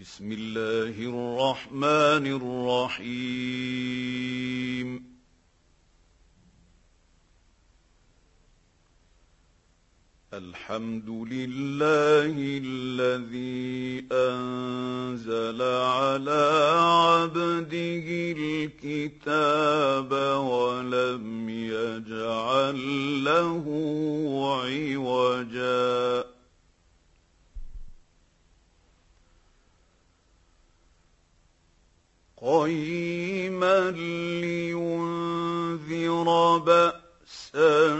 بسم الله الرحمن الرحيم. الحمد لله الذي أنزل على عبده الكتاب ولم يجعل له عوجا قيما لينذر بأسا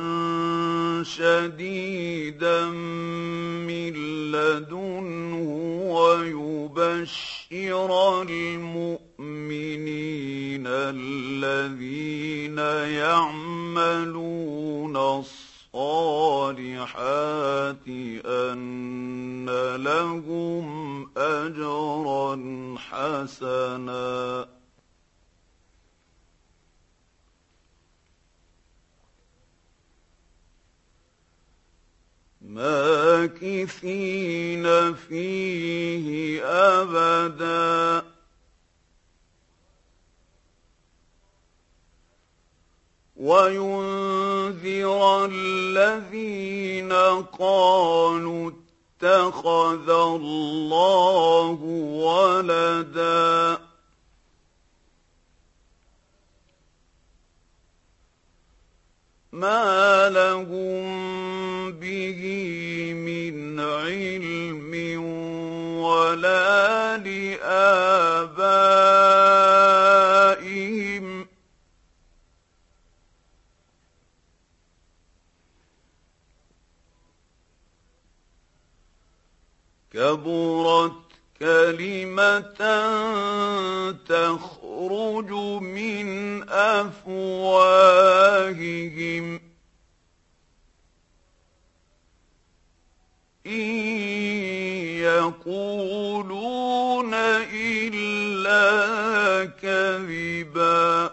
شديدا من لدنه ويبشر المؤمنين الذين يعملون الصالحات أن لهم أجرا حسنا ماكثين فيه أبدا وينذر الذين قالوا اتخذ الله ولدا ما لهم به من علم ولا لآبائهم كبرت كلمة تخرج من أفواههم إن يقولون إلا كذبا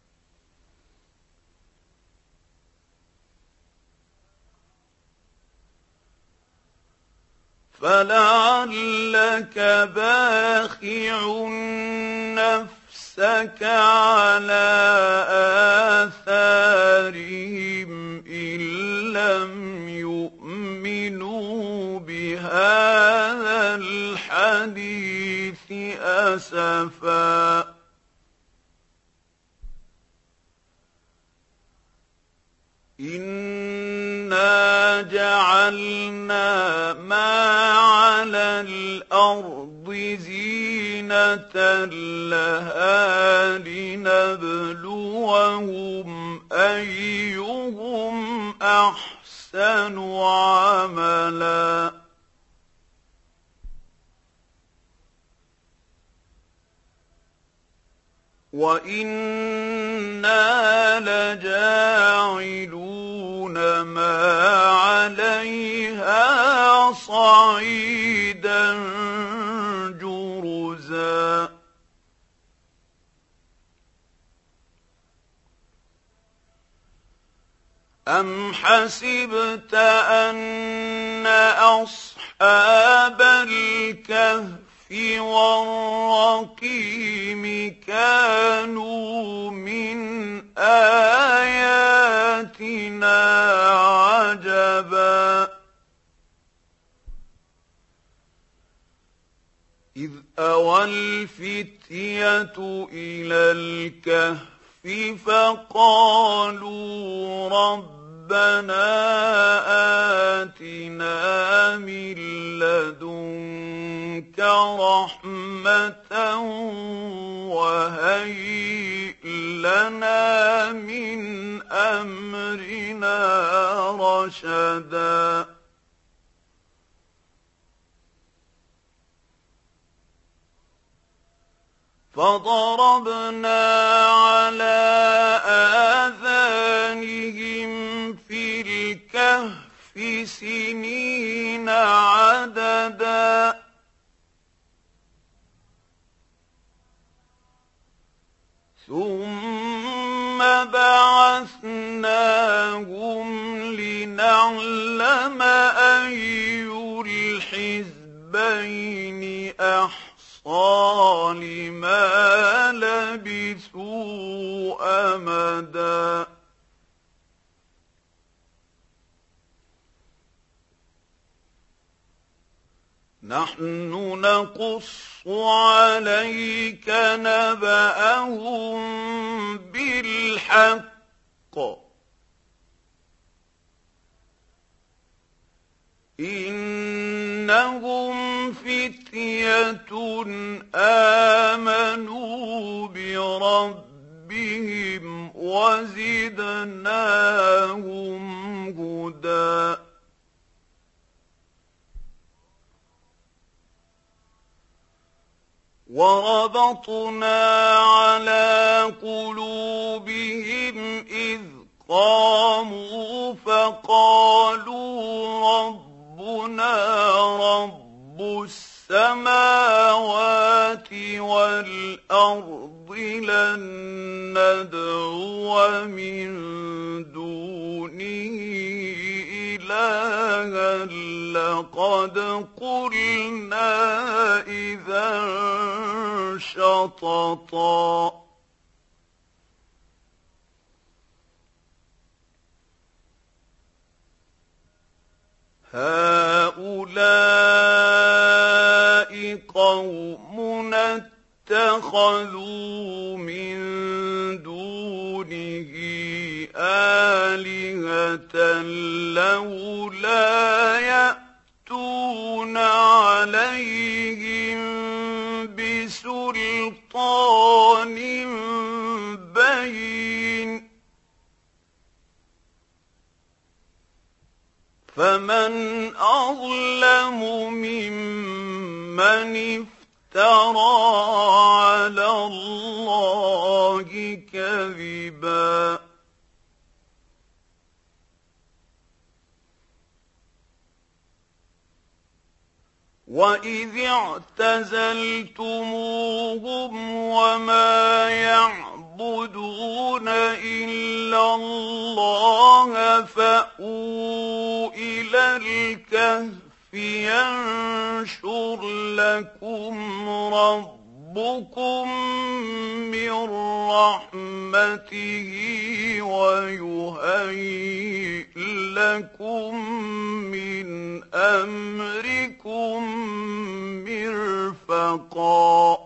فلعلك باخع نفسك على آثارهم إن لم يؤمنوا بهذا الحديث أسفا إنا جعلنا ما على الأرض زينة لها لنبلوهم أيهم أحسن عملا وإنا لجاعلون ما عليها صعيدا جرزا أم حسبت أن أصحاب الكهف والرقيم كانوا من آياتنا عجبا إذ أوى الفتية إلى الكهف فقالوا ربنا آتنا من لدنك رحمة وهيئ لنا من أمرنا رشدا فضربنا على آذانهم في الكهف سنين عددا ثم بعثناهم لنعلم أي الحزبين أحصى الْفِصَالِ مَا لَبِثُوا أَمَدًا نَحْنُ نَقُصُّ عَلَيْكَ نَبَأَهُم بِالْحَقِّ إِنَّهُمْ فِتْيَةٌ آمَنُوا بِرَبِّهِمْ وَزِدْنَاهُمْ هُدًى وَرَبَطْنَا عَلَىٰ قُلُوبِهِمْ إِذْ قَامُوا فَقَالُوا رَبُّنَا رَبُّ السَّمَاوَاتِ وَالْأَرْضِ لَن نَّدْعُوَ مِن دُونِهِ إِلَٰهًا لَّقَدْ قُلْنَا إِذًا شَطَطًا هَٰؤُلَاءِ قَوْمُنَا اتَّخَذُوا مِن دُونِهِ آلِهَةً لَّوْلَا يَأْتُونَ عَلَيْهِم بِسُلْطَانٍ بَيِّنٍ فَمَنْ أَظْلَمُ مِمَّنِ افْتَرَىٰ عَلَى اللَّهِ كَذِبًا وَإِذِ اعْتَزَلْتُمُوهُمْ وَمَا يَعْبُدُونَ إِلَّا اللَّهَ فَأْوُوا إِلَى الْكَهْفِ يَنشُرْ لَكُمْ رَبُّكُم مِّن رَّحْمَتِهِ وَيُهَيِّئْ لَكُم مِّنْ أَمْرِكُم مِّرْفَقًا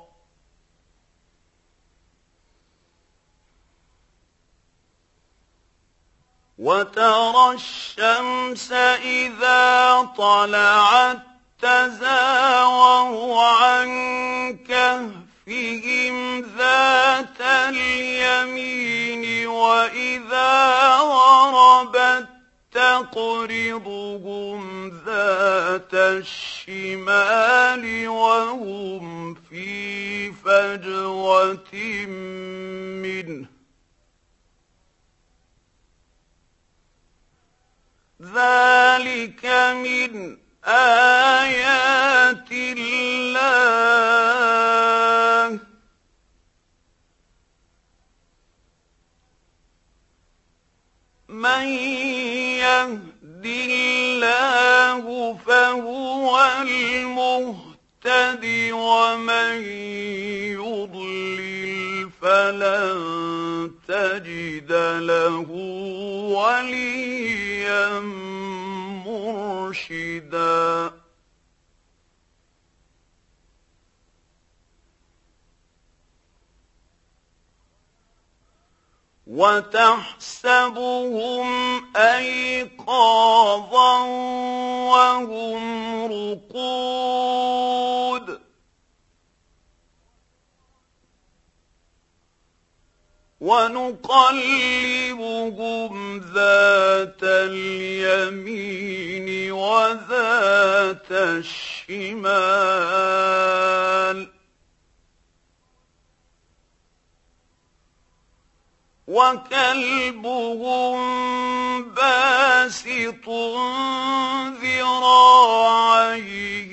وَتَرَى الشَّمْسَ إِذَا طَلَعَت تَّزَاوَرُ عَن كَهْفِهِمْ ذَاتَ الْيَمِينِ وَإِذَا غَرَبَت تَّقْرِضُهُمْ ذَاتَ الشِّمَالِ وَهُمْ فِي فَجْوَةٍ مِّنْهُ ذَلِكَ مِنْ آيَاتِ اللَّهِ مَن يَهْدِ اللَّهُ فَهُوَ الْمُهْتَدِ وَمَن يُضْلِلْ فَلَن تَجِدَ لَهُ وَلِيًّا مُّرْشِدًا وَتَحْسَبُهُمْ أَيْقَاظًا وَهُمْ رُقُودٌ وَنُقَلِّبُهُمْ ذَاتَ الْيَمِينِ وَذَاتَ الشِّمَالِ وَكَلْبُهُم بَاسِطٌ ذِرَاعَيْهِ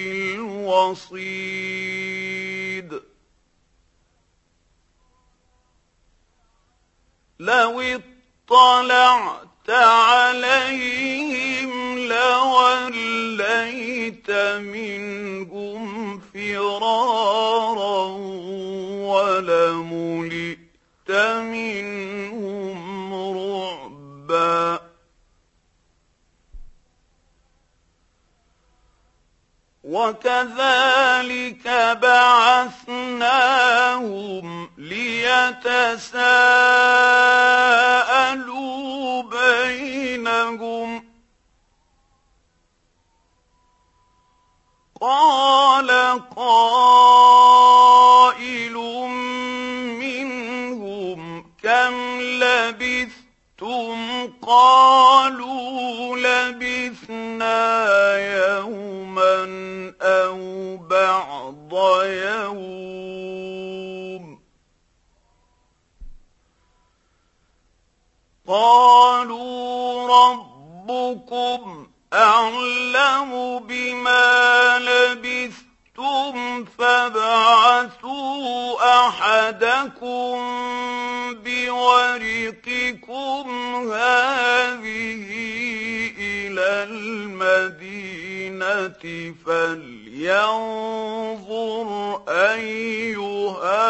بِالْوَصِيدِ لَوِ اطَّلَعْتَ عَلَيْهِمْ لَوَلَّيْتَ منهم فرارا ولملئت منهم رعبا وكذلك بعثناهم ليتساءلوا بينهم قال قائل منهم كم لبثتم قالوا لبثنا يوما أو بعض يوم قالوا ربكم أعلم بما لبثتم فابعثوا أحدكم بورقكم هذه إلى المدينة فلينظر أيها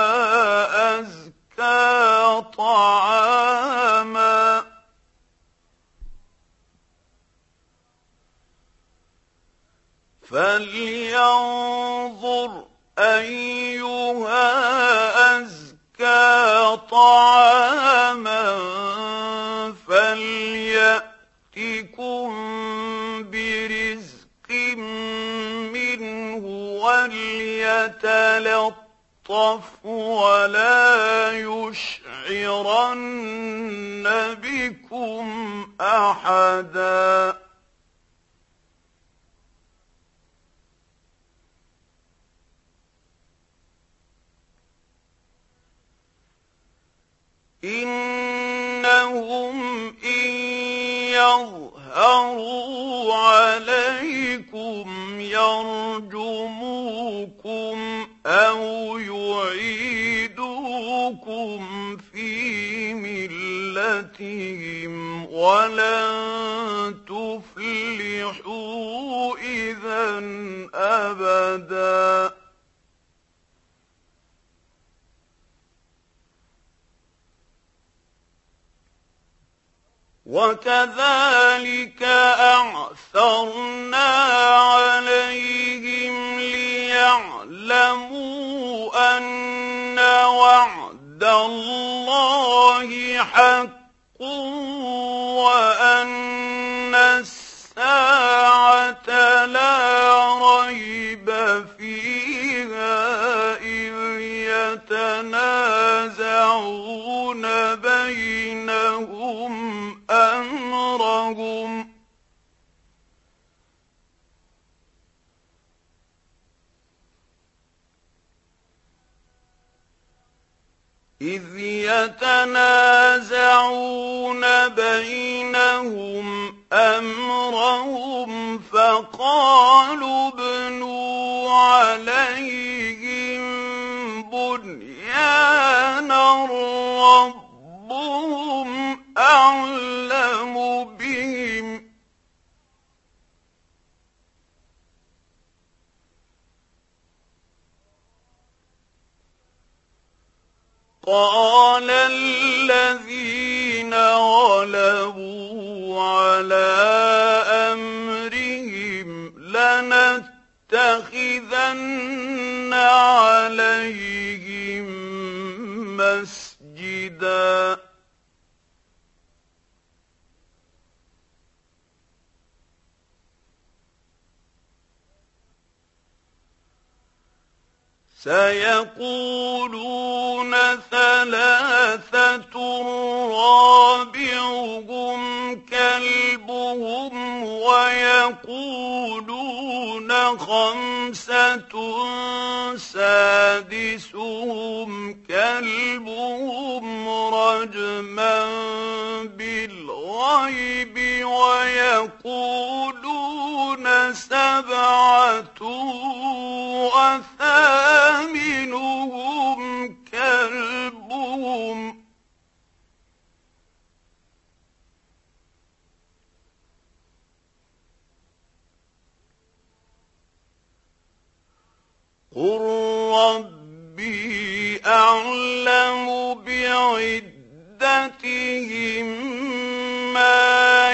أزكى طعاما فليأتكم برزق منه وليتلطف ولا يشعرن بكم أحدا إنهم إن يظهروا عليكم يرجموكم أو يعيدوكم في ملتهم ولن تفلحوا إذا أبدا وكذلك أعثرنا عليهم ليعلموا أن وعد الله حق وأن الساعة لا ريب فيها إذ يتنازعون بينهم أمرهم فقالوا ابنوا عليهم بنيانا ربهم أعلم بهم قال الذين غلبوا على أمرهم لنتخذن عليهم مسجدا سيقولون ثلاثة رابعهم كلبهم ويقولون خمسة سادسهم كلبهم رجما بالغيب ويقولون سبعة وثامنهم كلبهم قل ربي أعلم بعدتهم ما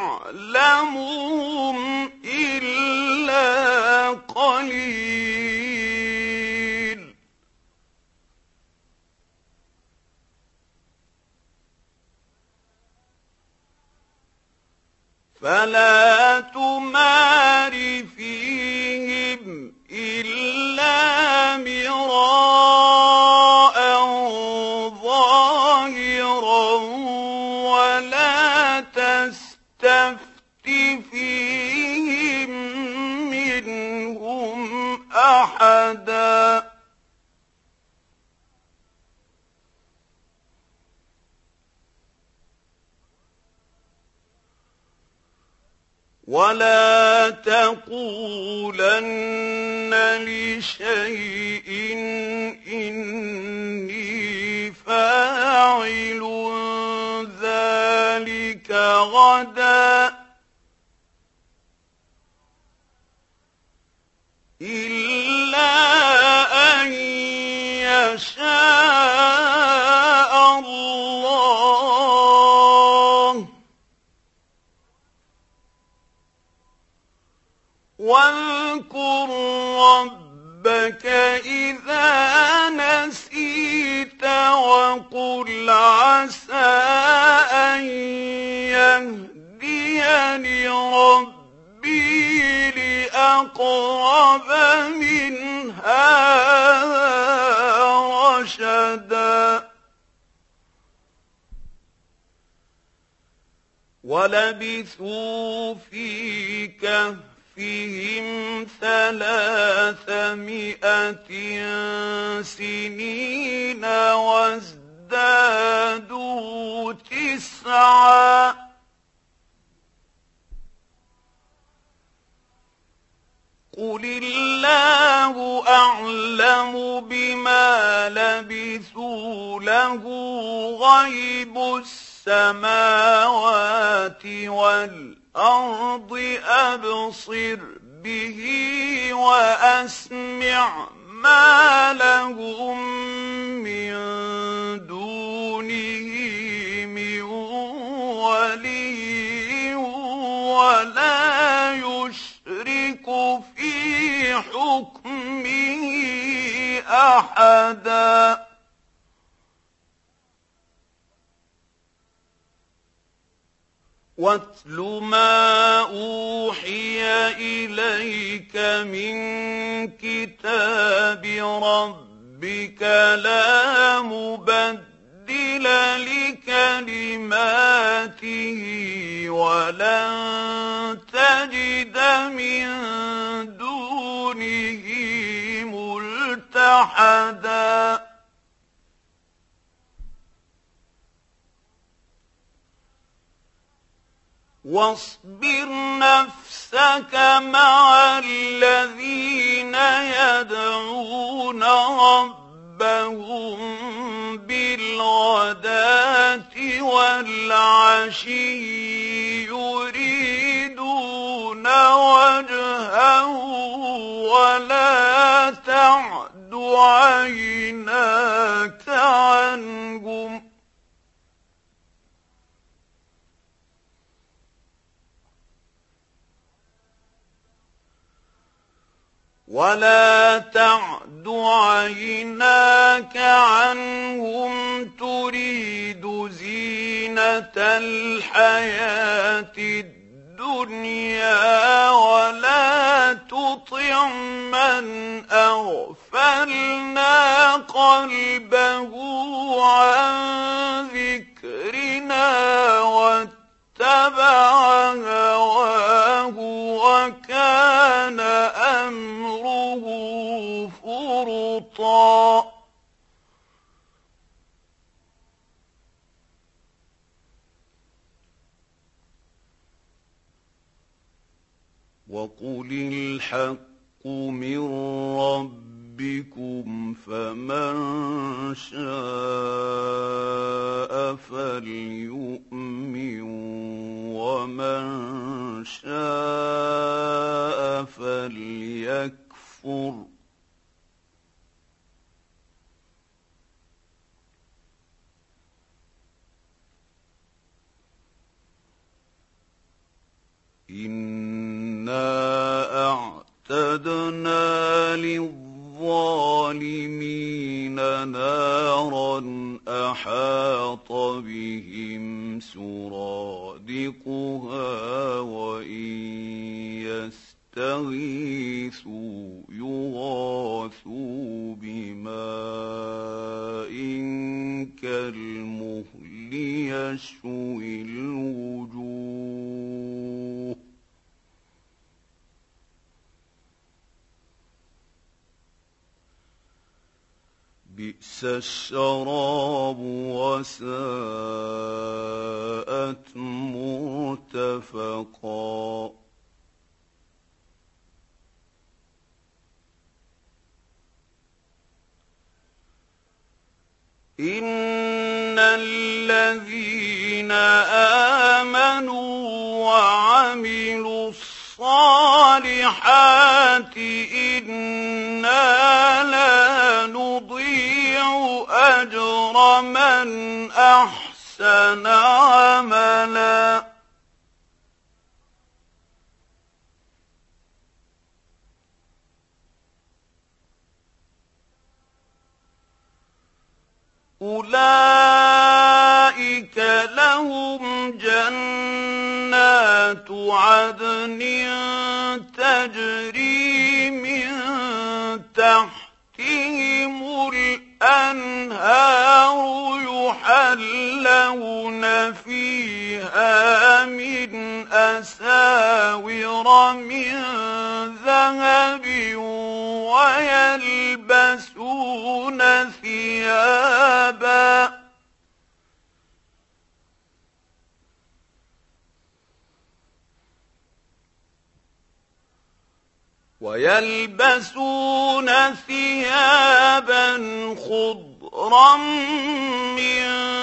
يعلمهم إلا قليل فلا تمار فيهم إلا مراء ظاهرا ولا تستفت فيهم منهم أحدا ولا تقولن لشيء إني فاعل ذلك غدا إلا أن يشاء الله واذكر ربك إذا نسيت وقل عسى أن يهديني ربي لأقرب من هذا رشدا ولبثوا في كهفهم 300 سنين وازدادوا 9 قل الله أعلم بما لبثوا له غيب السماوات والأرض أبصر به وأسمع ما لهم من دونه من ولي ولا يشرك في حكمه أحدا واتل ما أوحي إليك من كتاب ربك لا مبدل لكلماته ولن تجد من دونه ملتحدا واصبر نفسك مع الذين يدعون ربهم بالغداة والعشي يريدون وجهه ولا تعد عيناك عنهم تريد زينة الحياة الدنيا ولا تطع من أغفلنا قلبه عن ذكرنا واتبع هواه وكان أمره فرطا وقل الحق من ربكم فمن شاء فليؤمن ومن شاء فليكفر يغاثوا بماء كالمهل يشوي الوجوه بئس الشراب وساءت مرتفقا إن الذين آمنوا وعملوا الصالحات إنا لا نضيع أجر من أحسن عملا أولئك لهم جنات عدن تجري من تحتهم الأنهار يحلون فيها من أساور من ذهب ويلبسون ثيابا خضرا من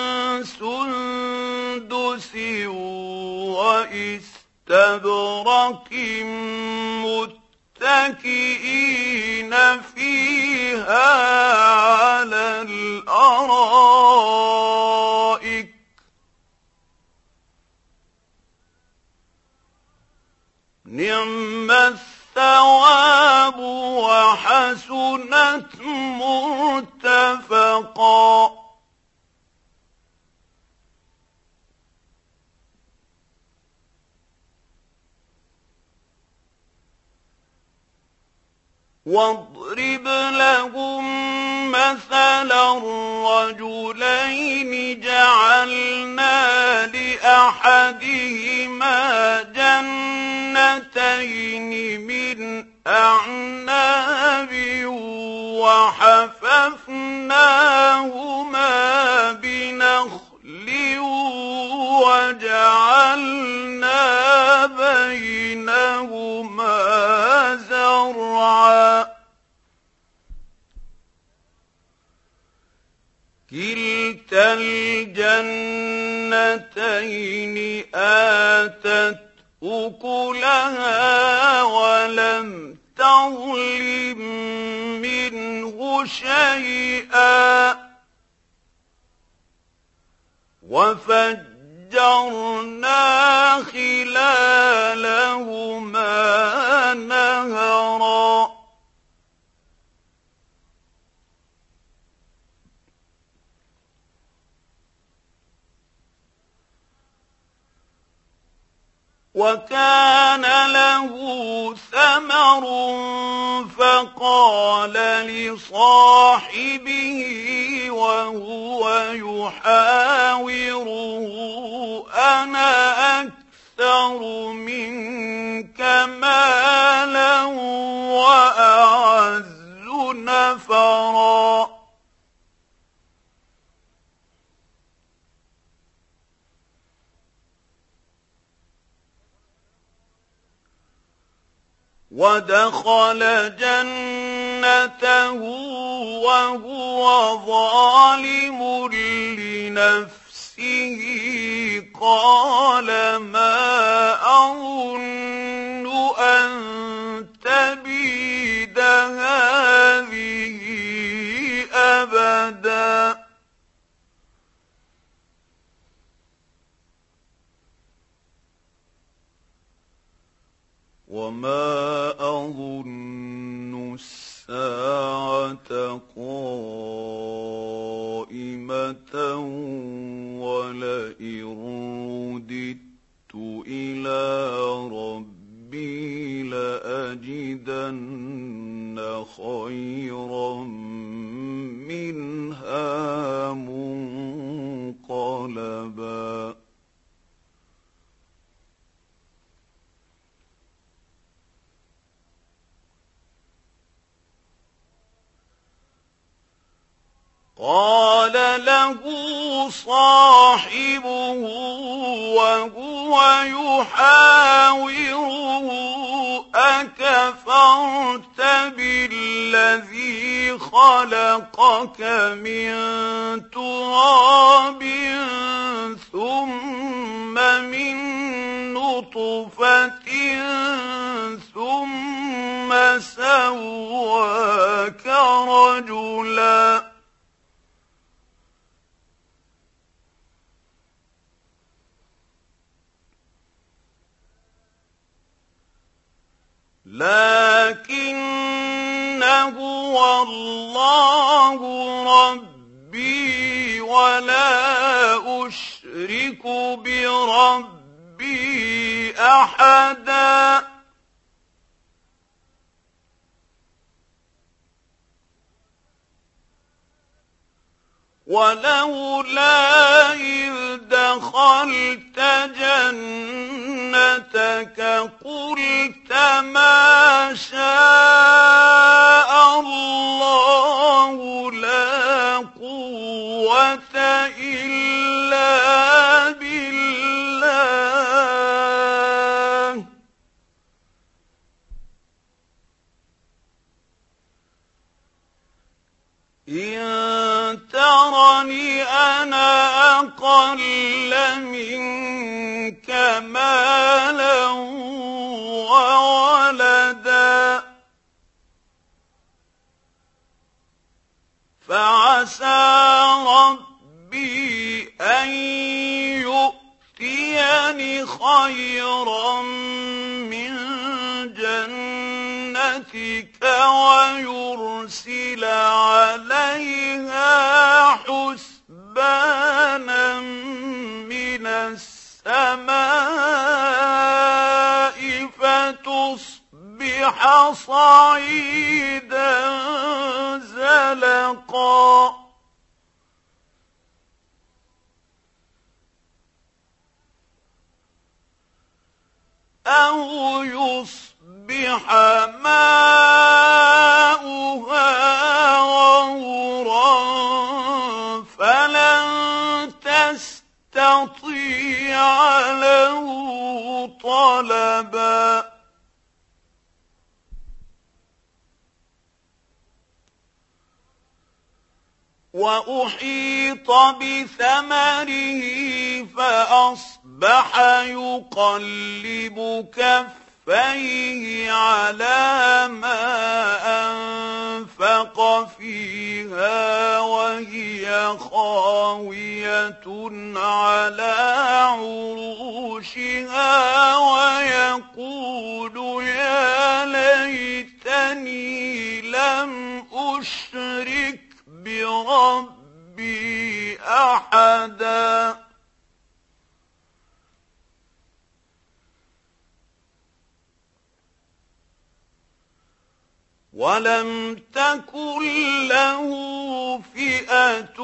سندس وإستبرق متكئين فيها على الأرائك نعم الثواب وحسنت مرتفقا واضرب لهم مثلا رجلين جعلنا لأحدهما جنتين من أعناب وحففناهما بنخل وجعلنا بينهما زرعا كلتا الجنتين آتت أكلها ولم تظلم منه شيئا وفجرنا خلالهما نهرا وكان له ثمر فقال لصاحبه وهو يحاوره أنا أكثر منك مالا وأعز نفرا ودخل جنته وهو ظالم لنفسه قال ما أظن أن تبيد هذه أبدا وما أظن الساعة قائمة ولئن رددت إلى ربي لأجدن خيرا منها منقلبا قال له صاحبه وهو يحاوره أكفرت بالذي خلقك من تراب ثم من نطفة ثم سواك رجلا لكن هو الله ربي ولا أشرك بربي أحدا ولولا إذ دخلت جنتك قلت ما شاء الله لا قوة إلا بالله إن ترني أنا أقل منك مالا وولدا فعسى ربي أن يؤتيني خيرا من جنتك ويرسل عليها حسبانا من السماء فتصبح صعيدا زلقا أو يصبح ماؤها غورا فلن تستطيع له طلبا وأحيط بثمره فأصبح يقلب كفيه على ما أنفق فيها وهي خاوية على عروشها ويقول يا ليتني لم أشرك بربي أحدا ولم تكن له فئة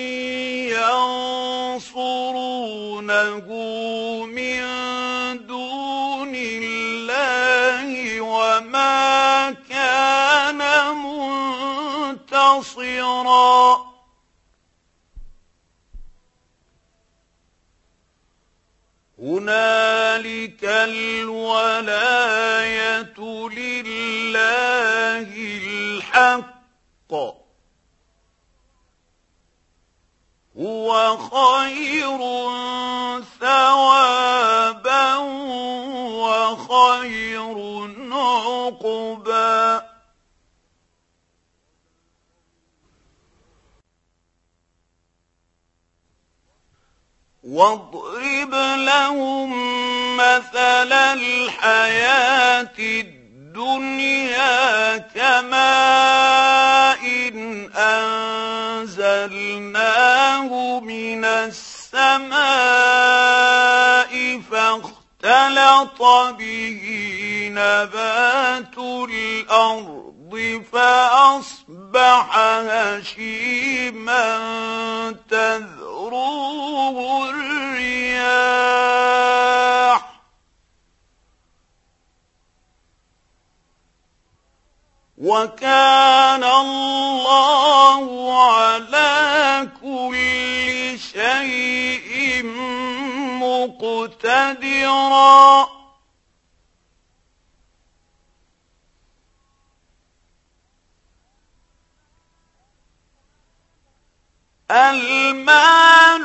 ينصرونه من دون الله وما كان منتصرا هنالك الولاية لله الحق هو خير ثوابا وخير عقبا واضرب لهم مثل الحياة الدنيا كماء أنزلناه من السماء فاختلط به نبات الأرض فأصبح هشيما تذروه الرياح وكان الله على كل شيء مقتدرا المال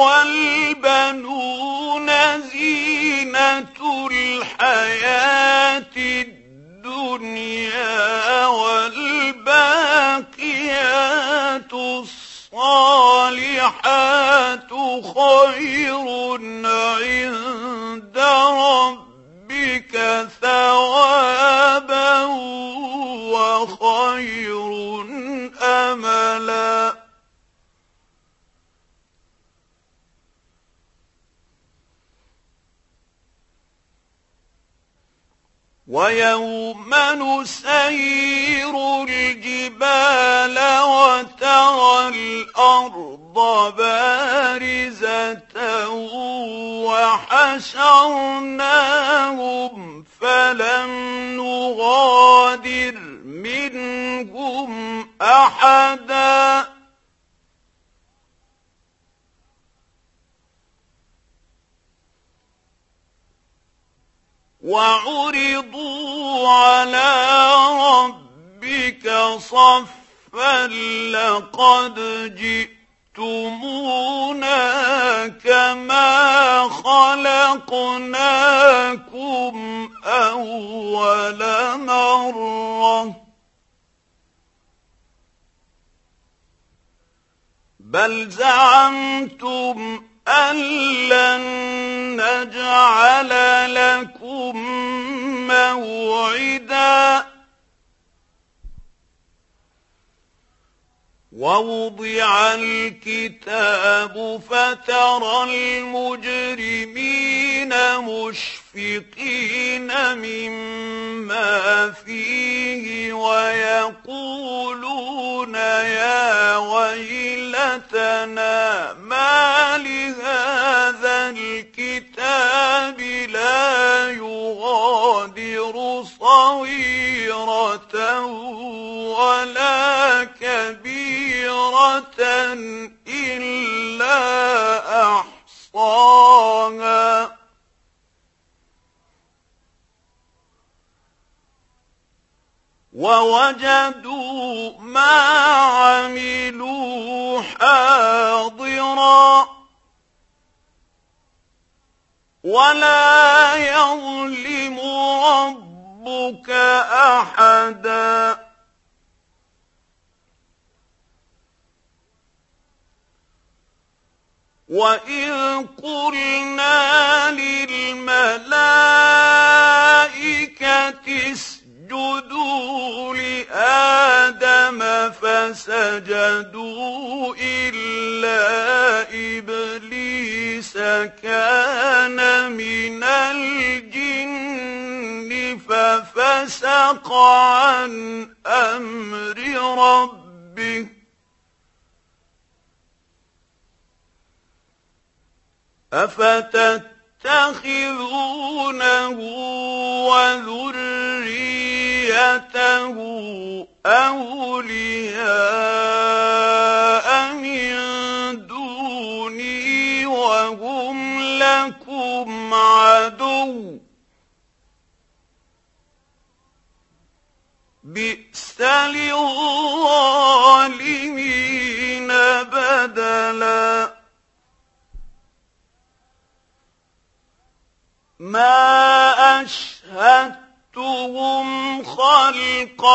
والبنون زينة الحياة الدنيا والباقيات الصالحات خير عند ربك ثوابا وخير أملا ويوم نسير الجبال وترى الأرض بارزة وحشرناهم فلم نغادر منهم أحدا وعرضوا على ربك صفا لقد جئتمونا كما خلقناكم أول مرة بل زعمتم أن لن نجعل لكم موعدا ووضع الكتاب فترى المجرمين مشفقين مما فيه ويقولون يا ويلتنا ما لهذا الكتاب لا يغادر صغيرة ولا كبيرة إلا أحصاها ووجدوا ما عملوا حاضرا ولا يظلم ربك أحدا وإذ قلنا للملائكة اسجدوا لآدم فسجدوا إلا إبليس كان من الجن ففسق عن أمر ربه أفتتخذونه وذريته أولياء من دوني وهم لكم عدو بئس للظالمين بدلا ما أشهدتهم خلق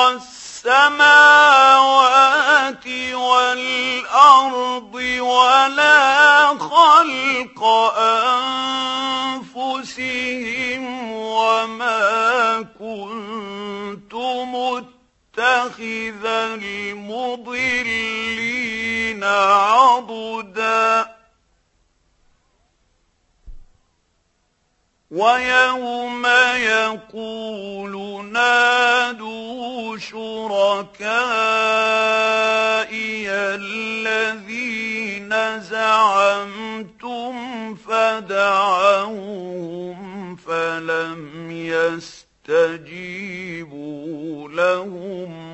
السماوات والأرض ولا خلق أنفسهم وما كنت متخذ المضلين عضدا ويوم يقول نادوا شركائي الذين زعمتم فدعوهم فلم يستجيبوا لهم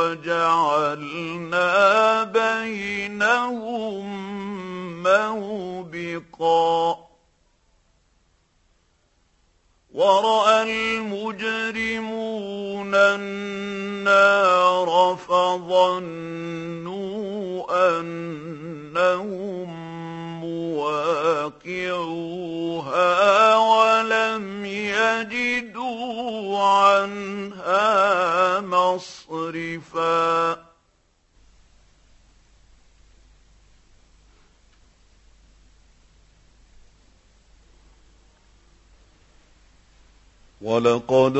وجعلنا بينهم موبقا ورأى المجرمون النار فظنوا أنهم مواقعوها ولم يجدوا عنها مصرفا ولقد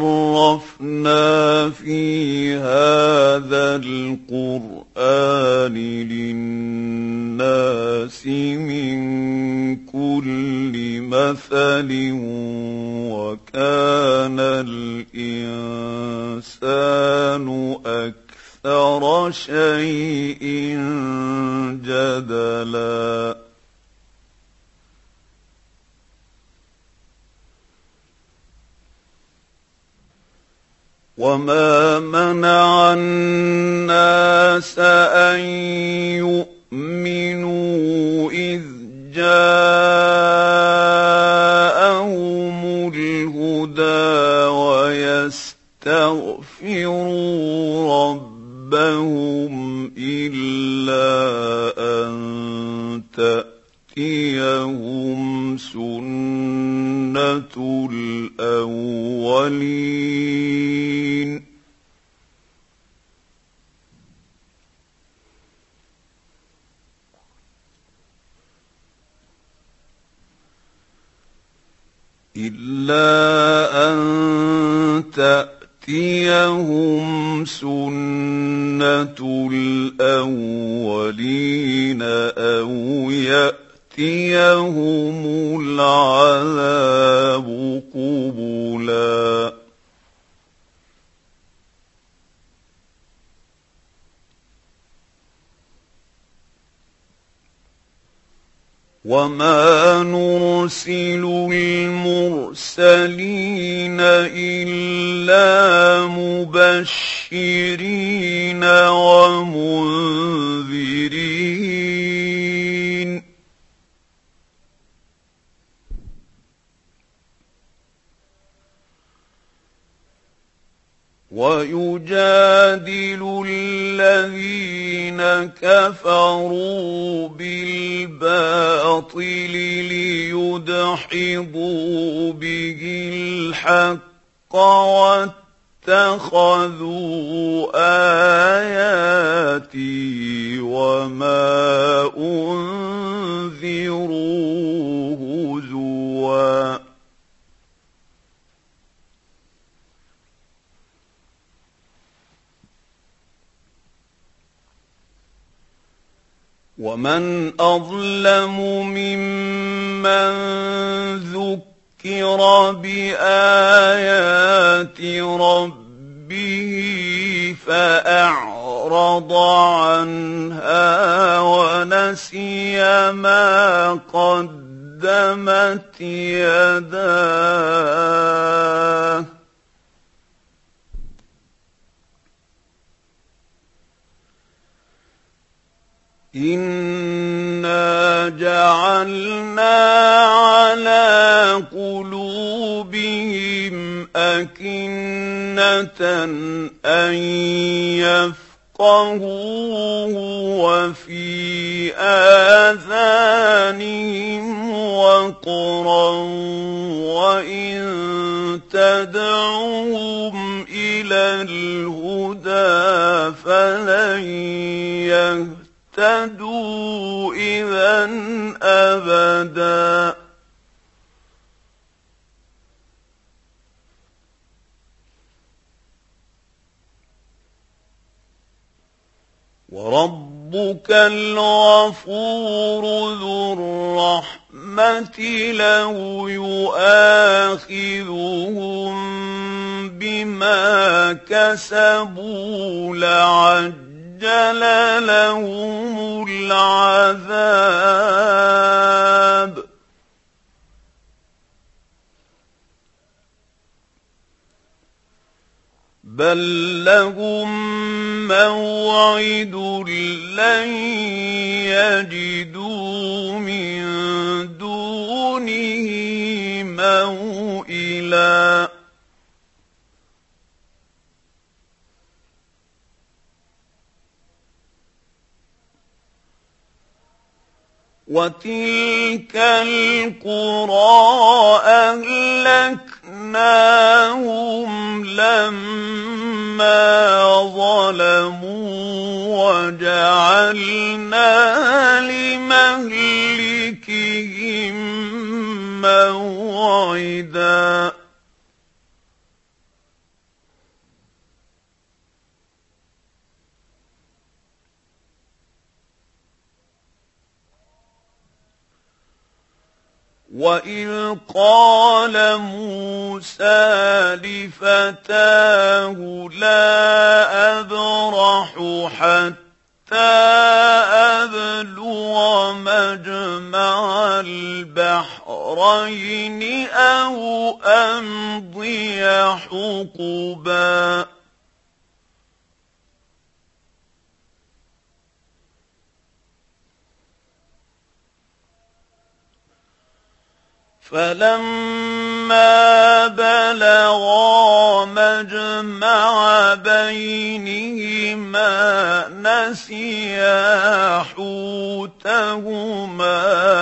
صرفنا في هذا القرآن للناس من كل مثل وكان الإنسان أكثر شيء جدلا وما منع الناس أن يؤمنوا إذ جاءهم الهدى ويستغفروا ربهم إلا أن تأتيهم سنة الأولين إلا أن تأتيهم سنة الأولين أو يأتيهم العذاب قبلا وما نرسل المرسلين إلا مبشرين ومنذرين ويجادل الذين كفروا بالباطل ليدحضوا به الحق واتخذوا آياتي وما أنذروا هزوا ومن أظلم ممن ذكر بآيات ربه فأعرض عنها ونسي ما قدمت يداه إنا جعلنا على قلوبهم أكنة أن يفقهوه وفي آذانهم وقرا وإن تدعوهم إلى الهدى فلن يهتدوا إذا أبدا وربك الغفور ذو الرحمة لو يؤاخذهم بما كسبوا لعجل لهم العذاب بل لهم موعد لن يجدوا من دونه موئلا وتلك القرى أهلكناهم لما ظلموا وجعلنا لمهلكهم موعدا وإذ قال موسى لفتاه لا أبرح حتى أبلغ مجمع البحرين أو أمضي حقبا فلما بلغا مجمع بينهما نسيا حوتهما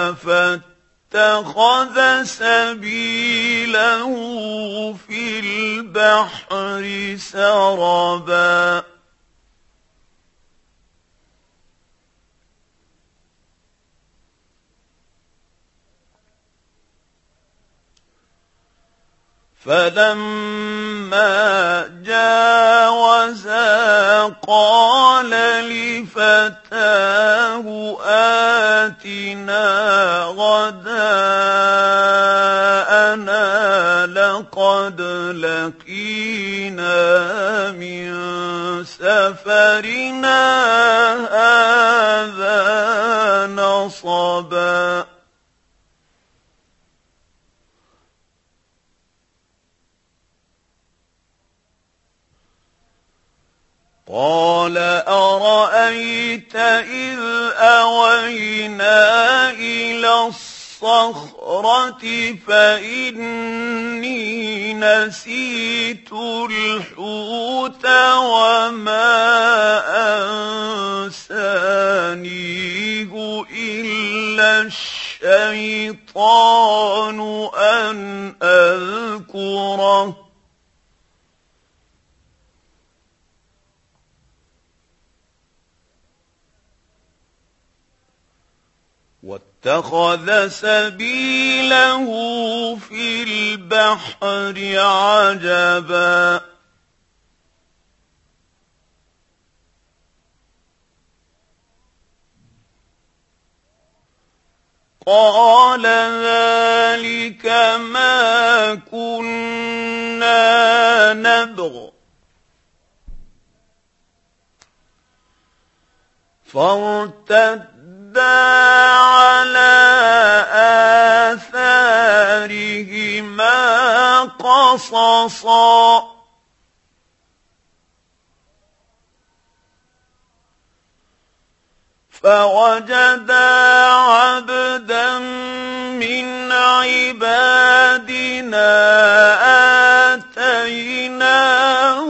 فاتخذ سبيله في البحر سربا فلما جاوزا قال لفتاه آتنا غداءنا لقد لقينا من سفرنا هذا نصبا قال أرأيت إذ أوينا إلى الصخرة فإني نسيت الحوت وما أنسانيه إلا الشيطان أن أذكره واتخذ سبيله في البحر عجبا قال ذلك ما كنا نبغ فارتد على آثارهما قصصا فوجدا عبدا من عبادنا آتيناه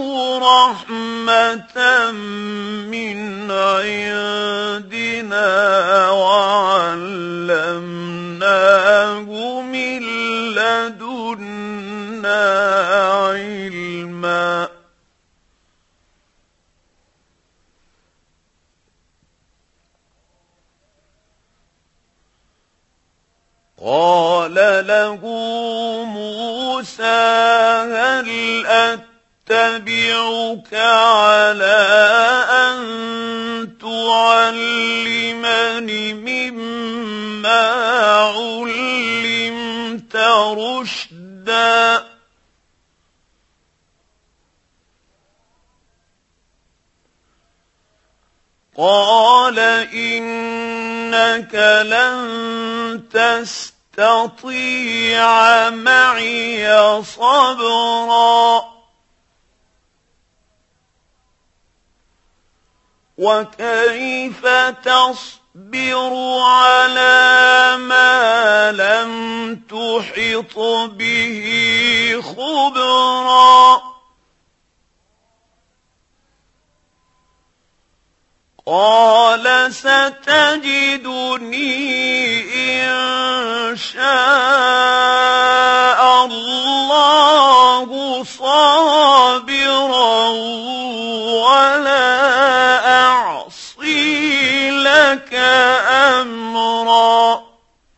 رحمة من عندنا وعلمناه من لدنا علما قال له موسى هل أتبعك على أن تعلمني مما علمت قال إنك لن تستطيع معي صبرا وكيف تصبر على ما لم تحط به خبرا قال ستجدني إن شاء الله صابرا ولا أعصي لك أمرا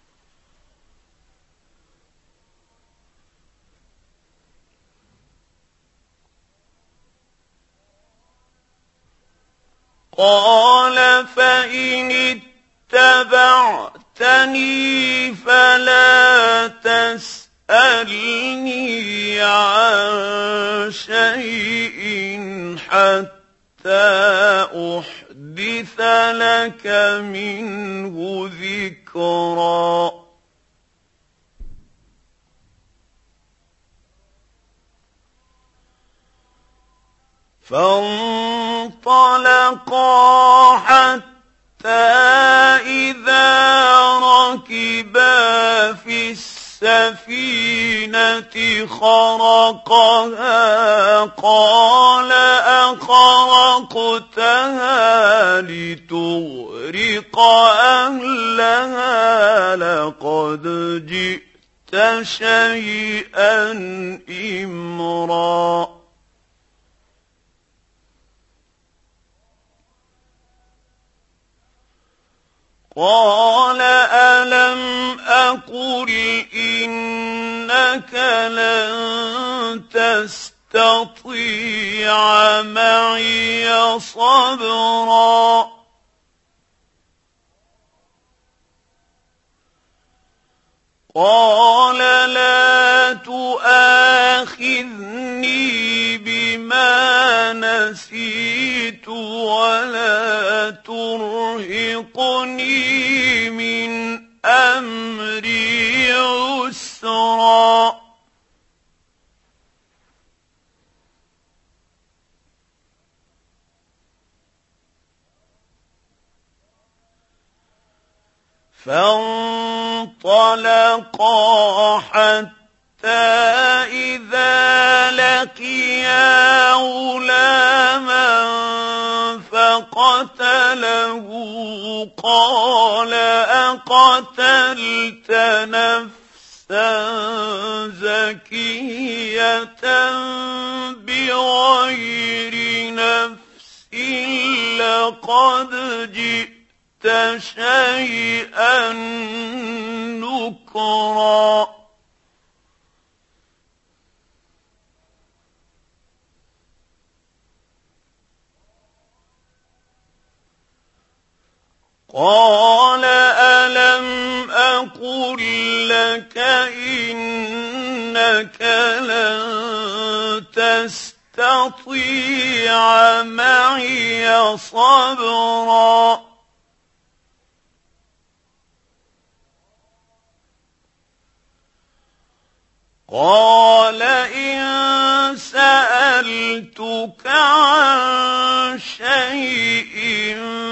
قال فإن اتبعتني فلا تسألني عن شيء حتى أحدث لك منه ذكرا فانطلقا حتى إذا ركبا في السفينة خرقها قال أخرقتها لتغرق أهلها لقد جئت شيئا إمرا قال ألم أقل إنك لن تستطيع معي صبرا قال لا تؤاخذني بما نسيت ولا ترهقني من أمري عسرا فانطلقا حتى إذا لقيا غلاما فقتله قال أقتلت نفسا زكية بغير نفس لقد جئت شيئا نكرا قال ألم أقل لك إنك لن تستطيع معي صبرا قال إن سألتك عن شيء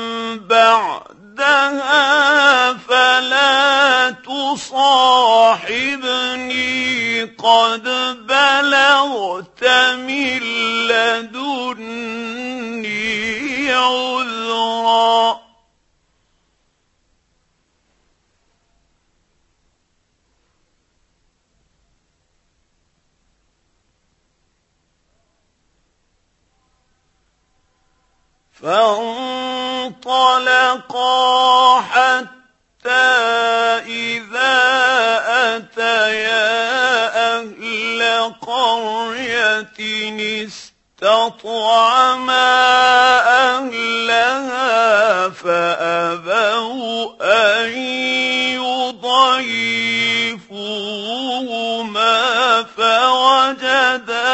بعدها فلا تصاحبني قد بلغت من لدني عذرا فانطلقا حتى إذا أتيا أهل قرية استطعما أهلها فأبوا أن يضيفوهما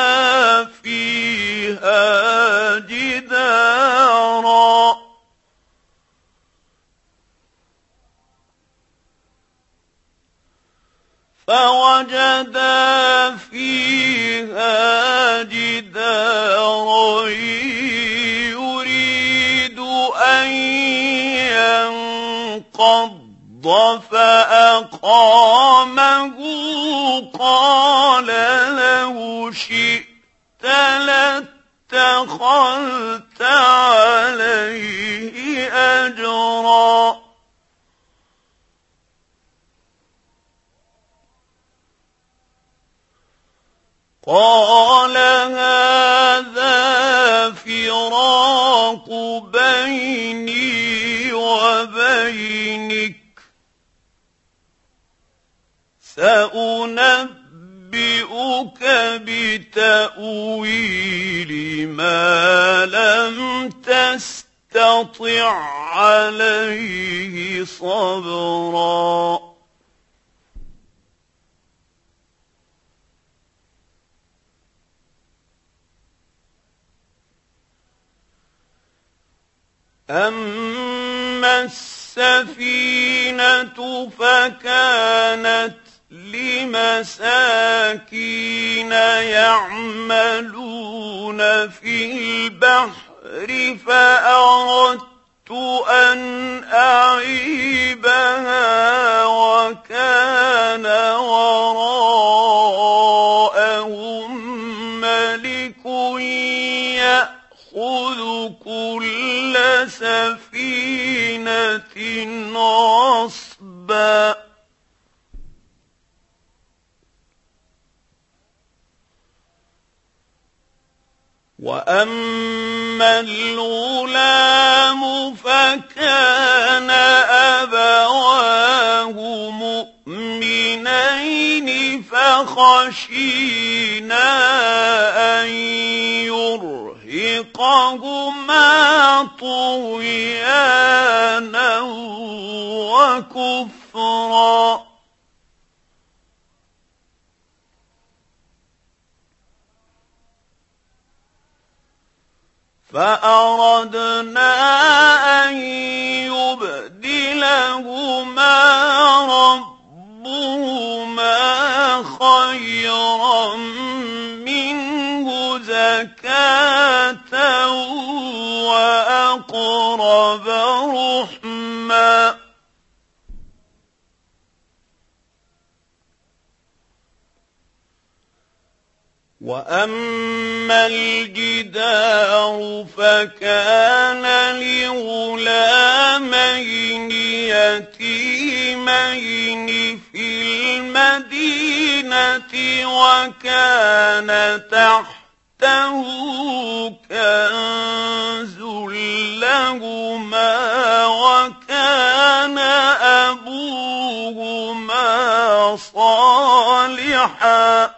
فوجدا فيها جدارا فوجدا فيها جدارا يريد أن ينقض فأقامه. قال لو شئت لاتخذت عليه أجرا. قال هذا فراق بيني وبينك سأنبئك بتأويل ما لم تستطع عليه صبرا. أما السفينة فكانت لمساكين يعملون في البحر فأردت أن أعيبها وكان وراءهم ملك يأخذ كل سفينة غصبا. وأما الغلام فكان أبواه مؤمنين فخشينا أن يرهقهما طغيانا وكفرا. فأردنا أن يبدلهما ربهما خيرا منه زكاة وأقرب رحما. وأما الجدار فكان لغلامين يتيمين في المدينة وكان تحته كنز لهما وكان أبوهما صالحا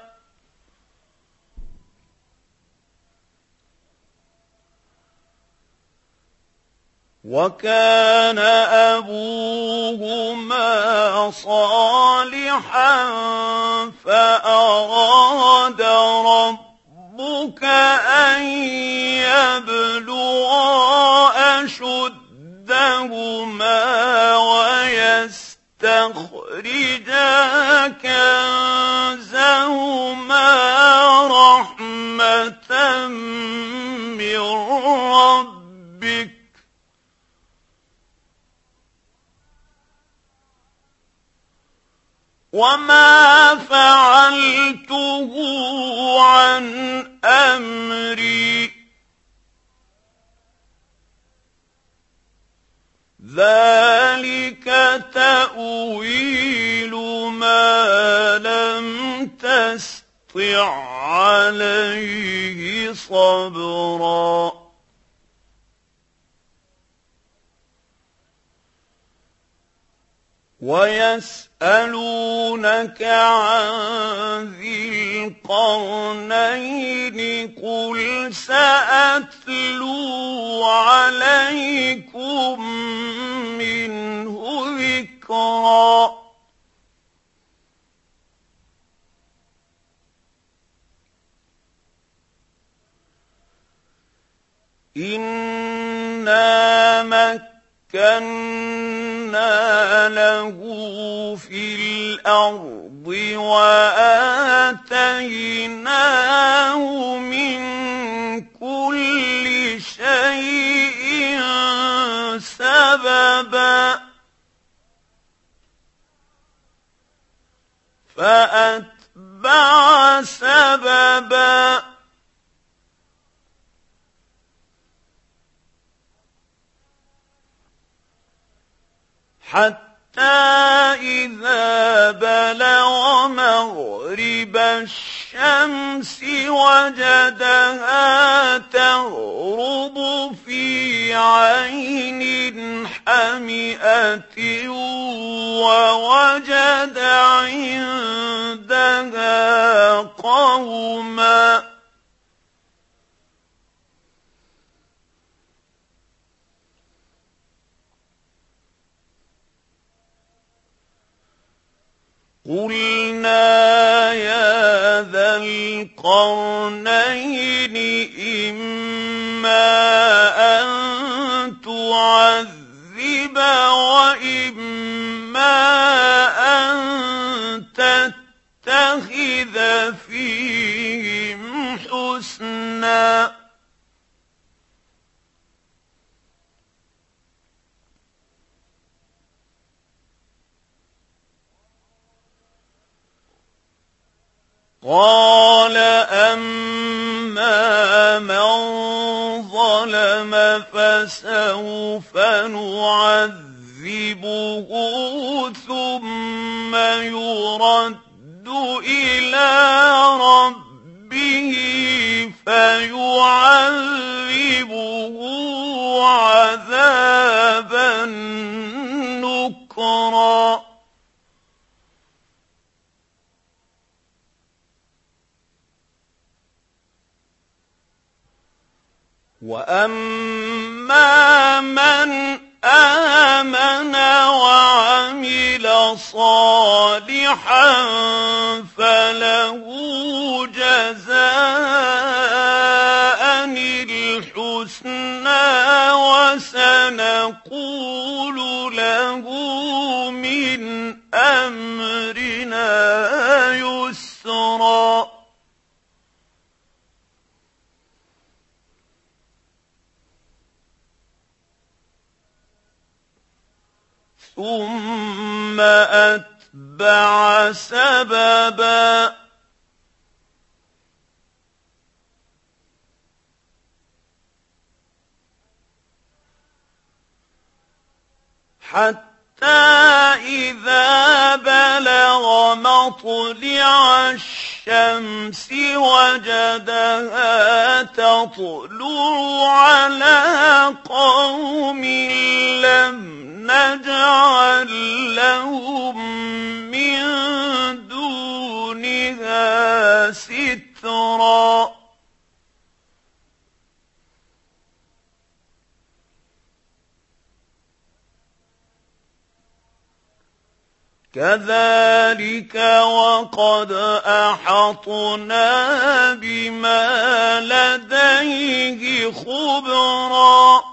فأراد ربك أن يبلغا أشدهما ويستخرجا كنزهما رحمة من ربك وما فعلته عن أمري ذلك تأويل ما لم تستطع عليه صبرا. ويسألونك عن ذي القرنين قل سأتلو عليكم منه ذكرا. إنا مكنا له في الأرض وآتيناه من كل شيء سببا فأتبع سببا حتى إذا بلغ مغرب الشمس وجدها تغرب في عين حمئة ووجد عندها قوما قلنا يا ذا القرنين إما أن تعذب وإما أن تتخذ فيهم حسنا قال أما من ظلم فسوف نعذبه ثم يرد إلى ربه فيعذبه عذابا نكرا وأما من آمن وعمل صالحا فله جزاء الحسنى وسنقول له من أمرنا يسرا ثم أتبع سببا حتى إذا بلغ مطلع الشمس وجدها تطلع على قوم لم نجعل لهم من دونها سترا كذلك وقد أحطنا بما لديه خبرا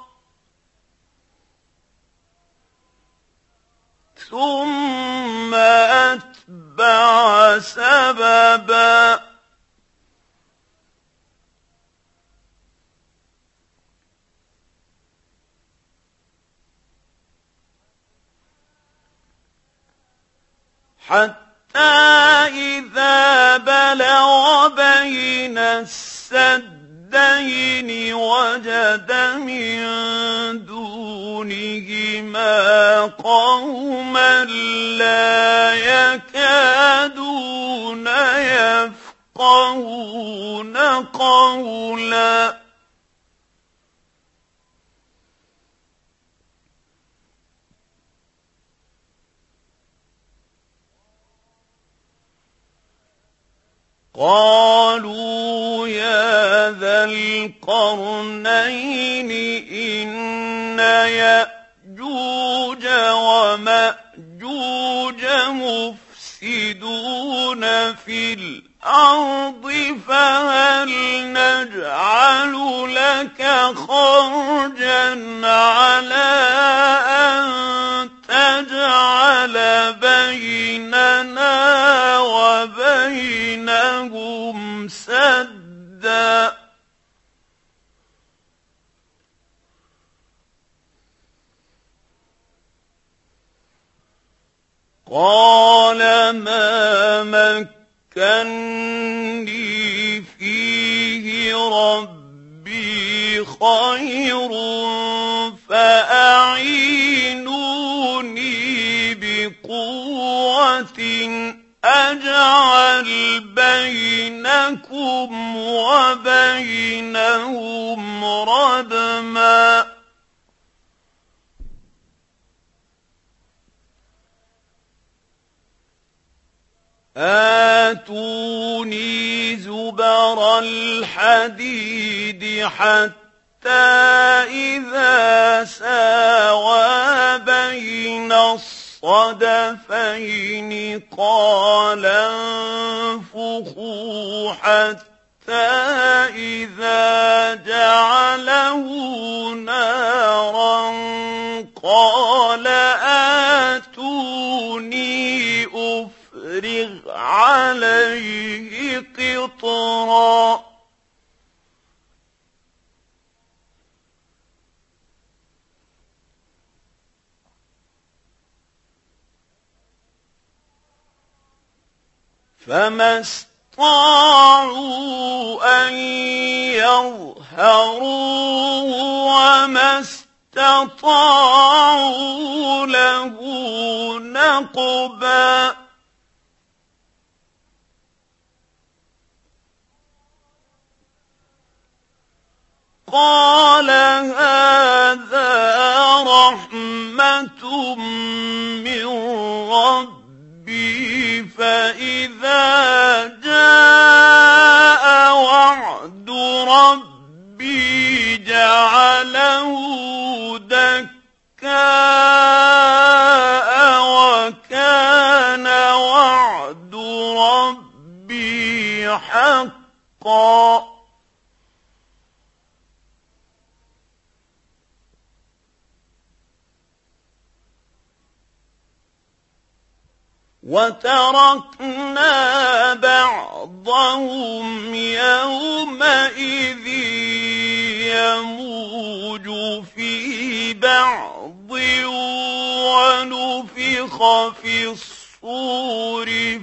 ثم أتبع سببا حتى إذا بلغ بين السدين وجد من دونهما قوما لا يكادون يفقهون قولا قالوا يا ذا القرنين إن يأجوج ومأجوج مفسدون في الأرض فهل نجعل لك خرجا على أن تجعل بيننا قَالَ مَا مَكَّنِّي فِيهِ رَبِّي خَيْرٌ فَأَعِينُونِي بِقُوَّةٍ أَجْعَلْ بَيْنَكُمْ وَبَيْنَهُمْ رَدْمًا آتوني زبر الحديد حتى إذا ساوى بين الصدفين قال انفخوا حتى إذا جعله نارا قال آتوني أفرغ عليه قطرا فما استطاعوا أن يظهروه وما استطاعوا له نقبا قال هذا رحمة من ربي فإذا جاء وعد ربي جعله دكاء وكان وعد ربي حقا وتركنا بعضهم يومئذ يموج في بعض ونفخ في الصور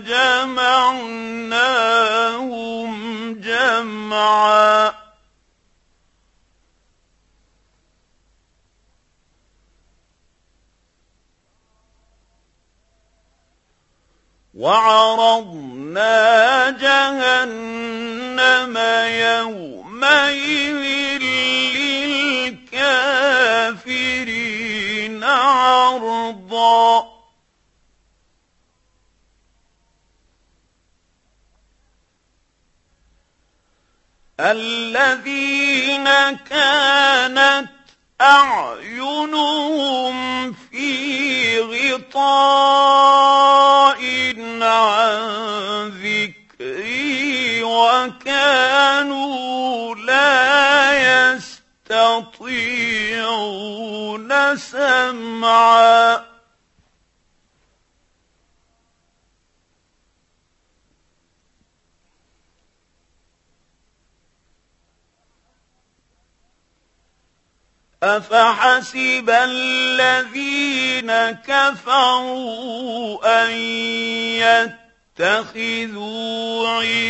فجمعناهم جمعا وعرضنا جهنم يومئذ للكافرين عرضا الذين كانت أعينهم في غطاء عن ذكري وكانوا لا يستطيعون سمعا أفحسب الذين كفروا أن يتخذوا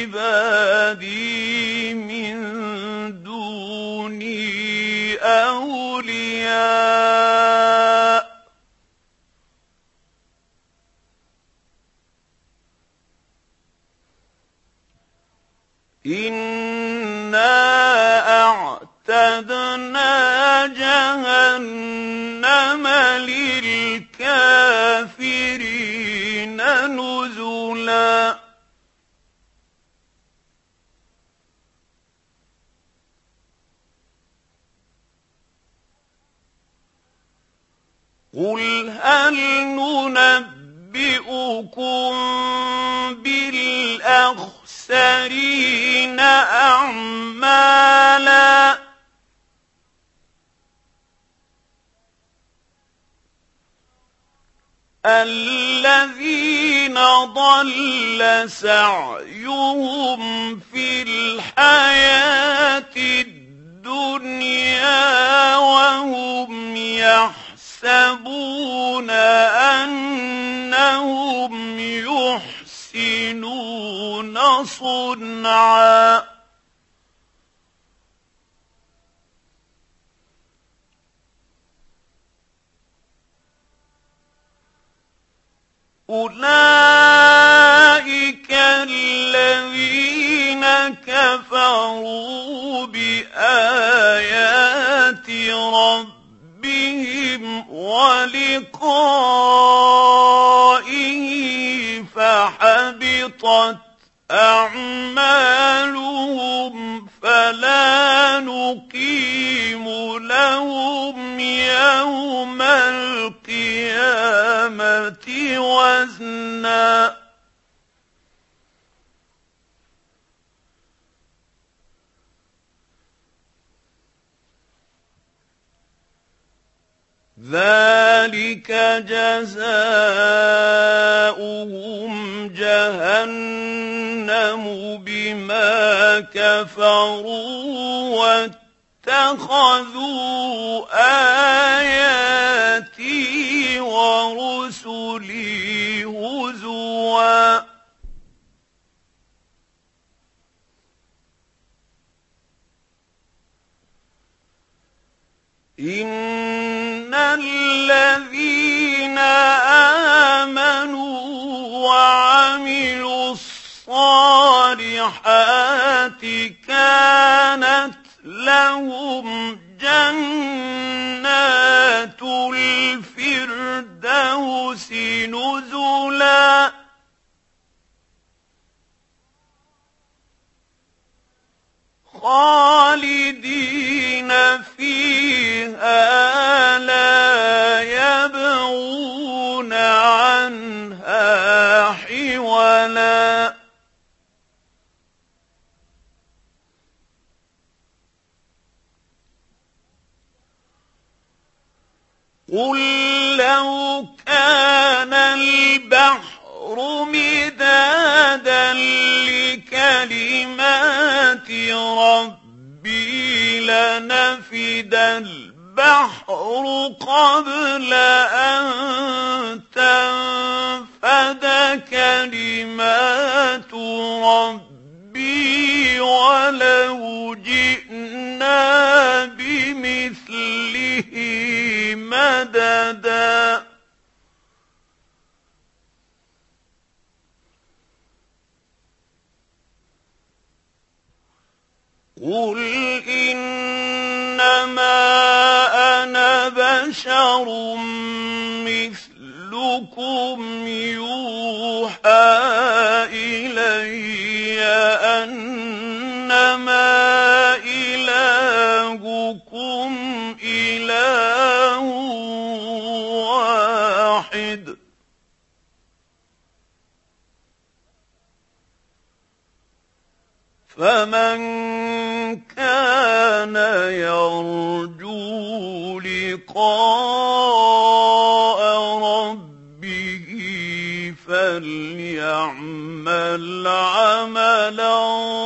عبادي من دوني أولياء إنا أعتدنا جهنم للكافرين نزلا قل هل ننبئكم بالأخسرين أعمالا الذين ضل سعيهم في الحياة الدنيا وهم يحسبون أنهم وهم يحسنون صنعا أولئك الذين كفروا بآيات ربهم ولقائه فحبطت أعمالهم فلا نقيم لهم يوم القيامة وزنا ذلك جزاؤهم جهنم بما كفروا واتخذوا آياتي ورسلي هزوا إن الذين آمنوا وعملوا الصالحات كانت لهم جنات الفردوس نزلا خالدين فيها لا يبغون عنها حولا قل لو كان البحر مدادا لكلمات ربي لنفد البحر قبل أن تنفد كلمات ربي ولو جئنا بمثله مددا قل إنما أنا بشر مثلكم يوحى إلي أنما إلهكم إله واحد فمن كان يرجو لقاء ربه فليعمل عملا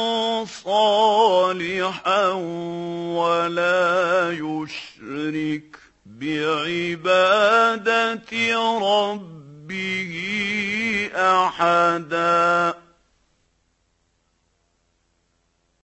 صالحا ولا يشرك بعبادة ربه أحدا